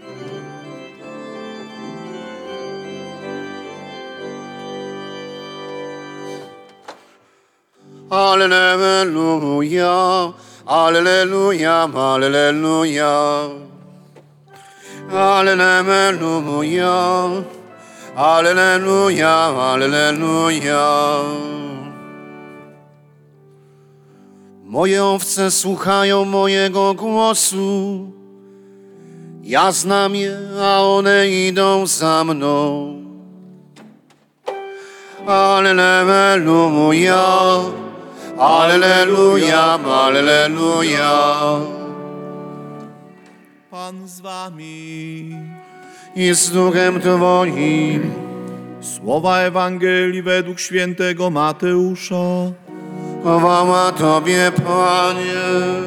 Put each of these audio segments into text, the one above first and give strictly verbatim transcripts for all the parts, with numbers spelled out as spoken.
Alleluja, alleluja, alleluja. Alleluja, alleluja, alleluja. Moje owce słuchają mojego głosu. Ja znam je, a one idą za mną. Alleluja, alleluja, alleluja. Pan z wami I z duchem Twoim. Słowa Ewangelii według świętego Mateusza. Chwała Tobie, Panie.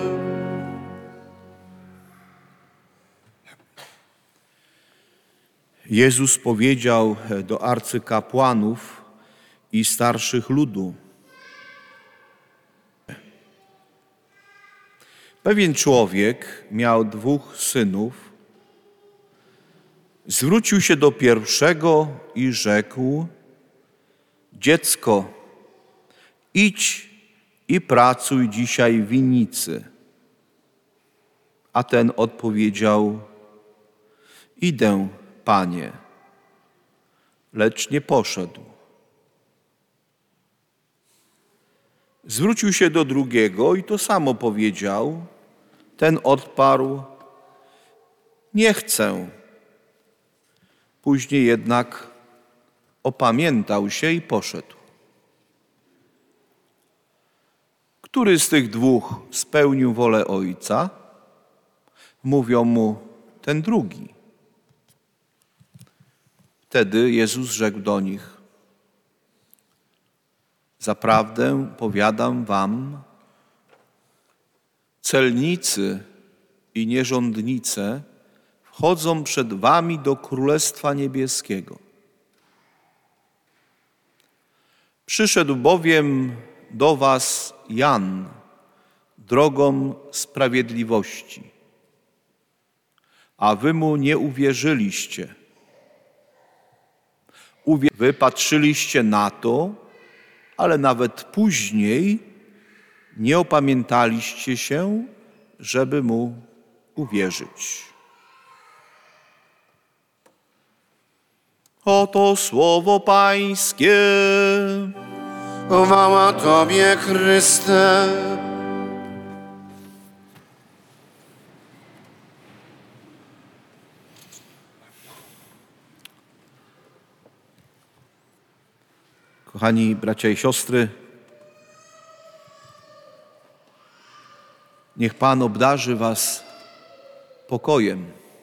Jezus powiedział do arcykapłanów i starszych ludu: pewien człowiek miał dwóch synów. Zwrócił się do pierwszego i rzekł: dziecko, idź i pracuj dzisiaj w winnicy. A ten odpowiedział: idę, Panie, lecz nie poszedł. Zwrócił się do drugiego i to samo powiedział. Ten odparł: nie chcę. Później jednak opamiętał się i poszedł. Który z tych dwóch spełnił wolę Ojca? Mówią mu: ten drugi. Wtedy Jezus rzekł do nich: zaprawdę powiadam wam, celnicy i nierządnice wchodzą przed wami do Królestwa Niebieskiego. Przyszedł bowiem do was Jan drogą sprawiedliwości, a wy mu nie uwierzyliście. Wy patrzyliście na to, ale nawet później nie opamiętaliście się, żeby mu uwierzyć. Oto słowo Pańskie. Chwała Tobie, Chryste. Kochani bracia i siostry, niech Pan obdarzy was pokojem.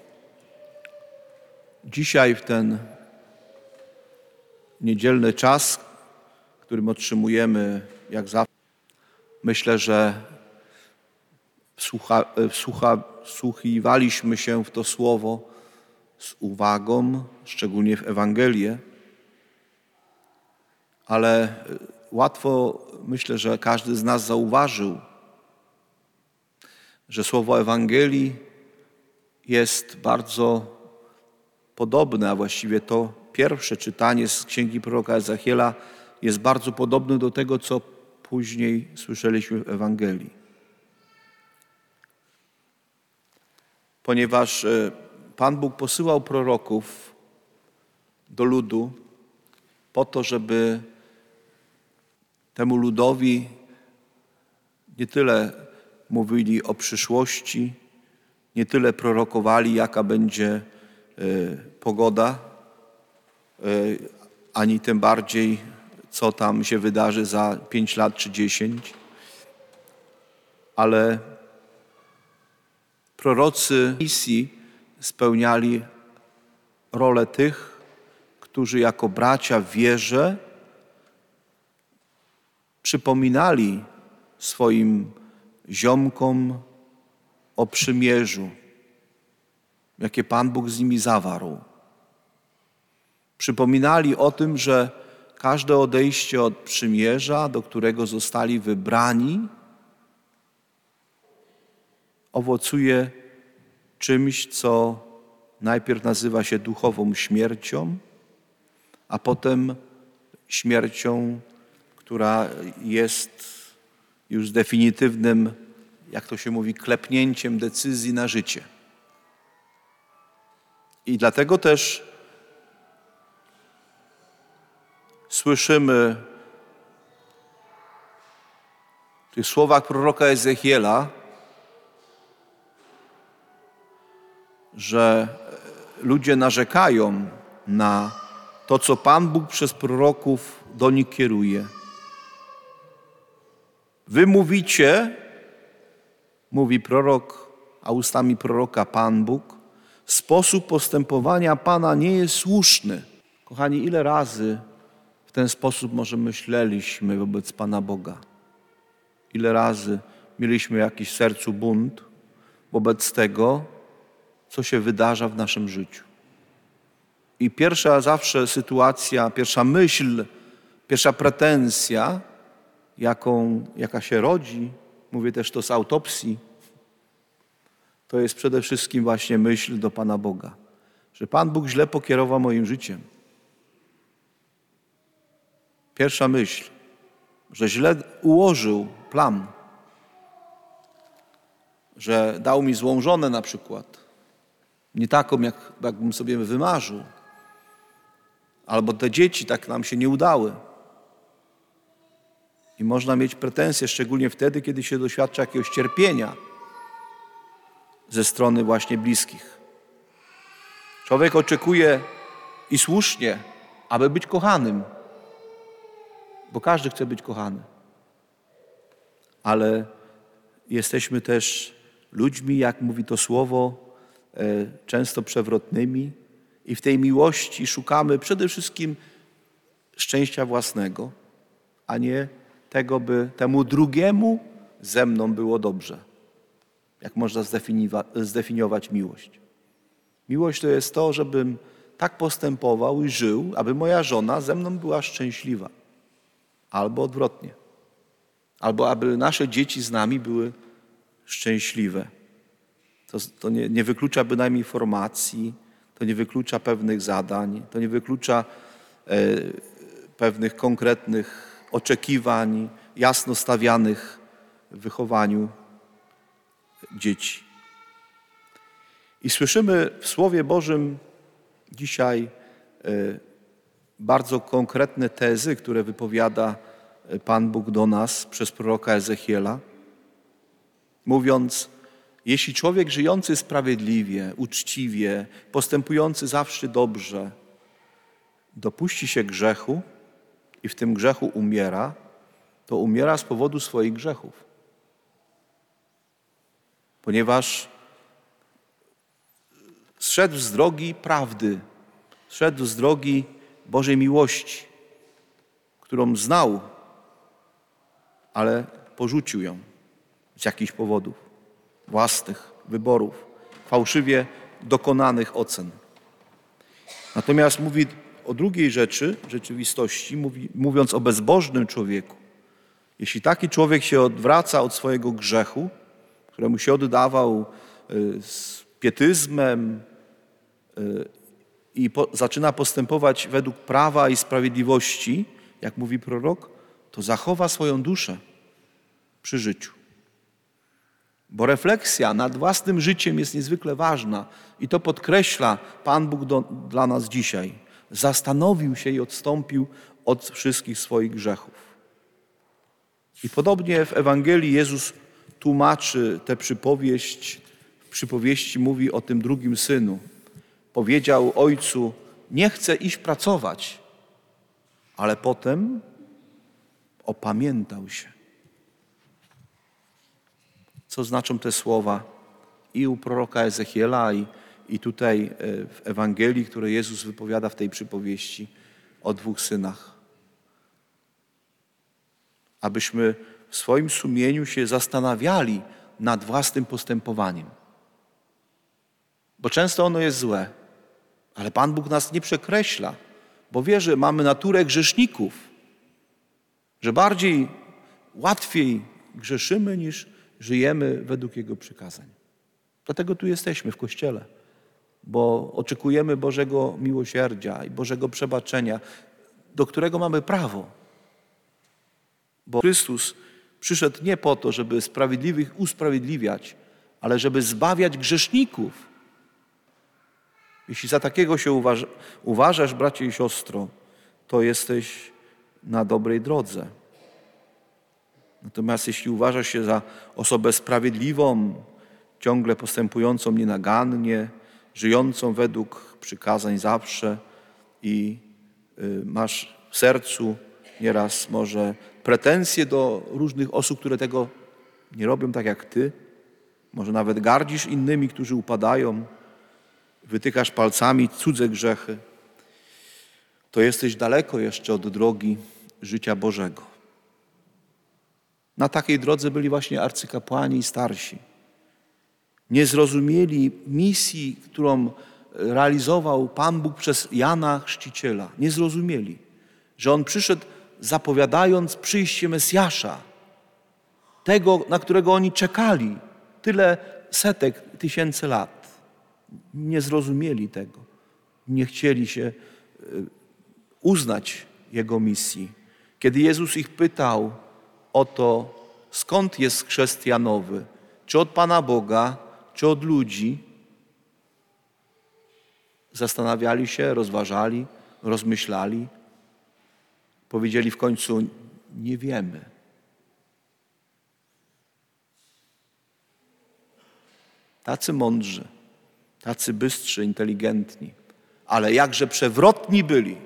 Dzisiaj w ten niedzielny czas, w którym otrzymujemy, jak zawsze, myślę, że wsłucha, wsłucha, wsłuchiwaliśmy się w to słowo z uwagą, szczególnie w Ewangelię, ale łatwo, myślę, że każdy z nas zauważył, że słowo Ewangelii jest bardzo podobne, a właściwie to pierwsze czytanie z księgi proroka Ezechiela jest bardzo podobne do tego, co później słyszeliśmy w Ewangelii. Ponieważ Pan Bóg posyłał proroków do ludu po to, żeby temu ludowi nie tyle mówili o przyszłości, nie tyle prorokowali, jaka będzie y, pogoda, y, ani tym bardziej, co tam się wydarzy za pięć lat czy dziesięć. Ale prorocy misji spełniali rolę tych, którzy jako bracia w wierze przypominali swoim ziomkom o przymierzu, jakie Pan Bóg z nimi zawarł. Przypominali o tym, że każde odejście od przymierza, do którego zostali wybrani, owocuje czymś, co najpierw nazywa się duchową śmiercią, a potem śmiercią, która jest już definitywnym, jak to się mówi, klepnięciem decyzji na życie. I dlatego też słyszymy w tych słowach proroka Ezechiela, że ludzie narzekają na to, co Pan Bóg przez proroków do nich kieruje. Wy mówicie, mówi prorok, a ustami proroka Pan Bóg, sposób postępowania Pana nie jest słuszny. Kochani, ile razy w ten sposób może myśleliśmy wobec Pana Boga? Ile razy mieliśmy jakiś w sercu bunt wobec tego, co się wydarza w naszym życiu? I pierwsza zawsze sytuacja, pierwsza myśl, pierwsza pretensja, jaką, jaka się rodzi, mówię też to z autopsji, to jest przede wszystkim właśnie myśl do Pana Boga, że Pan Bóg źle pokierował moim życiem. Pierwsza myśl, że źle ułożył plan, że dał mi złą żonę na przykład, nie taką, jak, jakbym sobie wymarzył, albo te dzieci tak nam się nie udały. I można mieć pretensje, szczególnie wtedy, kiedy się doświadcza jakiegoś cierpienia ze strony właśnie bliskich. Człowiek oczekuje i słusznie, aby być kochanym, bo każdy chce być kochany. Ale jesteśmy też ludźmi, jak mówi to słowo, często przewrotnymi i w tej miłości szukamy przede wszystkim szczęścia własnego, a nie tego, by temu drugiemu ze mną było dobrze. Jak można zdefiniować miłość? Miłość to jest to, żebym tak postępował i żył, aby moja żona ze mną była szczęśliwa. Albo odwrotnie. Albo aby nasze dzieci z nami były szczęśliwe. To, to nie, nie wyklucza bynajmniej formacji, to nie wyklucza pewnych zadań, to nie wyklucza e, pewnych konkretnych oczekiwań jasno stawianych w wychowaniu dzieci. I słyszymy w Słowie Bożym dzisiaj e, bardzo konkretne tezy, które wypowiada Pan Bóg do nas przez proroka Ezechiela, mówiąc: jeśli człowiek żyjący sprawiedliwie, uczciwie, postępujący zawsze dobrze, dopuści się grzechu i w tym grzechu umiera, to umiera z powodu swoich grzechów. Ponieważ zszedł z drogi prawdy, zszedł z drogi Bożej miłości, którą znał, ale porzucił ją z jakichś powodów, własnych wyborów, fałszywie dokonanych ocen. Natomiast mówi o drugiej rzeczy, rzeczywistości, mówi, mówiąc o bezbożnym człowieku. Jeśli taki człowiek się odwraca od swojego grzechu, któremu się oddawał z pietyzmem i po, zaczyna postępować według prawa i sprawiedliwości, jak mówi prorok, to zachowa swoją duszę przy życiu. Bo refleksja nad własnym życiem jest niezwykle ważna i to podkreśla Pan Bóg do, dla nas dzisiaj. Zastanowił się i odstąpił od wszystkich swoich grzechów. I podobnie w Ewangelii Jezus tłumaczy tę przypowieść. W przypowieści mówi o tym drugim synu. Powiedział ojcu: nie chcę iść pracować, ale potem opamiętał się. Co znaczą te słowa i u proroka Ezechiela, i, i tutaj w Ewangelii, które Jezus wypowiada w tej przypowieści o dwóch synach. Abyśmy w swoim sumieniu się zastanawiali nad własnym postępowaniem. Bo często ono jest złe, ale Pan Bóg nas nie przekreśla, bo wie, że mamy naturę grzeszników, że bardziej, łatwiej grzeszymy niż żyjemy według Jego przykazań. Dlatego tu jesteśmy w Kościele. bo oczekujemy Bożego miłosierdzia i Bożego przebaczenia, do którego mamy prawo. Bo Chrystus przyszedł nie po to, żeby sprawiedliwych usprawiedliwiać, ale żeby zbawiać grzeszników. Jeśli za takiego się uważa, uważasz, bracie i siostro, to jesteś na dobrej drodze. Natomiast jeśli uważasz się za osobę sprawiedliwą, ciągle postępującą nienagannie, żyjącą według przykazań zawsze i y, masz w sercu nieraz może pretensje do różnych osób, które tego nie robią tak jak ty, może nawet gardzisz innymi, którzy upadają, wytykasz palcami cudze grzechy, to jesteś daleko jeszcze od drogi życia Bożego. Na takiej drodze byli właśnie arcykapłani i starsi. Nie zrozumieli misji, którą realizował Pan Bóg przez Jana Chrzciciela. Nie zrozumieli, że On przyszedł zapowiadając przyjście Mesjasza, tego, na którego oni czekali tyle setek, tysięcy lat. Nie zrozumieli tego. Nie chcieli się uznać Jego misji. Kiedy Jezus ich pytał o to, skąd jest chrzest Janowy, czy od Pana Boga, czy od ludzi, zastanawiali się, rozważali, rozmyślali. Powiedzieli w końcu, nie wiemy. Tacy mądrzy, tacy bystrzy, inteligentni, ale jakże przewrotni byli.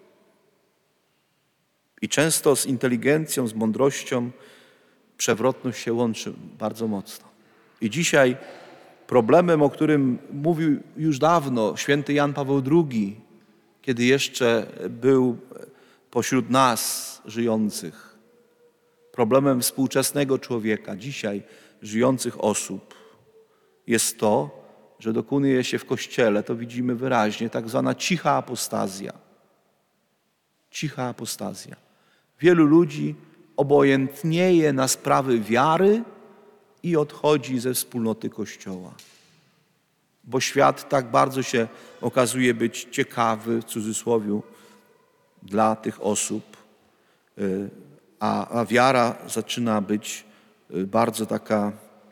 I często z inteligencją, z mądrością przewrotność się łączy bardzo mocno. I dzisiaj problemem, o którym mówił już dawno święty Jan Paweł drugi, kiedy jeszcze był pośród nas żyjących, problemem współczesnego człowieka, dzisiaj żyjących osób, jest to, że dokonuje się w Kościele, to widzimy wyraźnie, tak zwana cicha apostazja. Cicha apostazja. Wielu ludzi obojętnieje na sprawy wiary i odchodzi ze wspólnoty Kościoła. Bo świat tak bardzo się okazuje być ciekawy, w cudzysłowie, dla tych osób, a, a wiara zaczyna być bardzo taka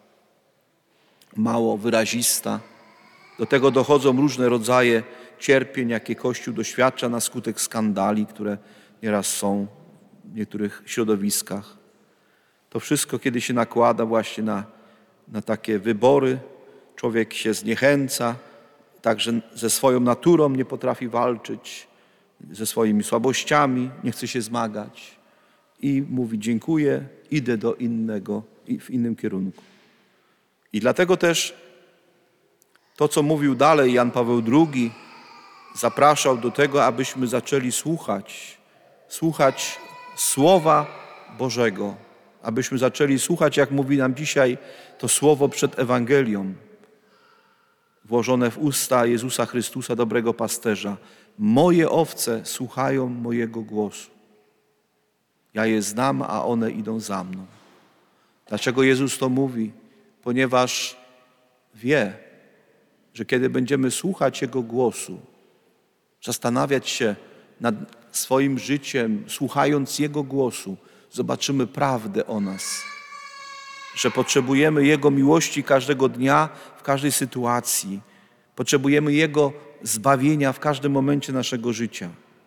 mało wyrazista. Do tego dochodzą różne rodzaje cierpień, jakie Kościół doświadcza na skutek skandali, które nieraz są w niektórych środowiskach. To wszystko, kiedy się nakłada właśnie na, na takie wybory, człowiek się zniechęca, także ze swoją naturą nie potrafi walczyć, ze swoimi słabościami, nie chce się zmagać i mówi dziękuję, idę do innego, w innym kierunku. I dlatego też to, co mówił dalej Jan Paweł drugi, zapraszał do tego, abyśmy zaczęli słuchać, słuchać Słowa Bożego, abyśmy zaczęli słuchać, jak mówi nam dzisiaj to Słowo przed Ewangelią, włożone w usta Jezusa Chrystusa, dobrego pasterza. Moje owce słuchają mojego głosu. Ja je znam, a one idą za mną. Dlaczego Jezus to mówi? Ponieważ wie, że kiedy będziemy słuchać Jego głosu, zastanawiać się nad swoim życiem, słuchając Jego głosu, zobaczymy prawdę o nas. Że potrzebujemy Jego miłości każdego dnia, w każdej sytuacji. Potrzebujemy Jego zbawienia w każdym momencie naszego życia.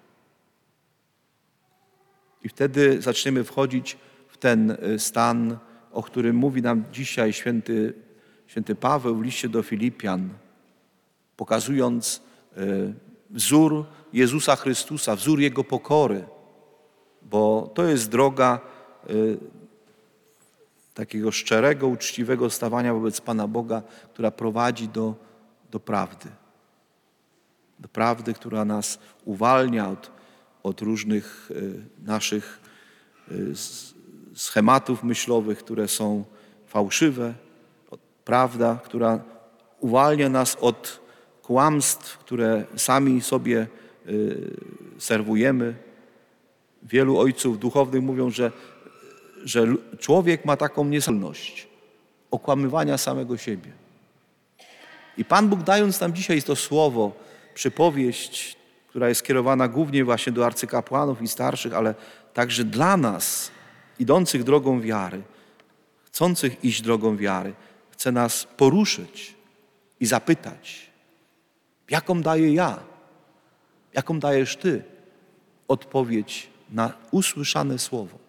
I wtedy zaczniemy wchodzić w ten stan, o którym mówi nam dzisiaj święty, święty Paweł w liście do Filipian, pokazując wzór Jezusa Chrystusa, wzór Jego pokory, bo to jest droga takiego szczerego, uczciwego stawania wobec Pana Boga, która prowadzi do, do prawdy. Do prawdy, która nas uwalnia od, od różnych naszych schematów myślowych, które są fałszywe. Prawda, która uwalnia nas od kłamstw, które sami sobie serwujemy. Wielu ojców duchownych mówią, że, że człowiek ma taką niezdolność okłamywania samego siebie. I Pan Bóg, dając nam dzisiaj to słowo, przypowieść, która jest skierowana głównie właśnie do arcykapłanów i starszych, ale także dla nas, idących drogą wiary, chcących iść drogą wiary, chce nas poruszyć i zapytać, jaką daję ja, jaką dajesz Ty odpowiedź na usłyszane słowo.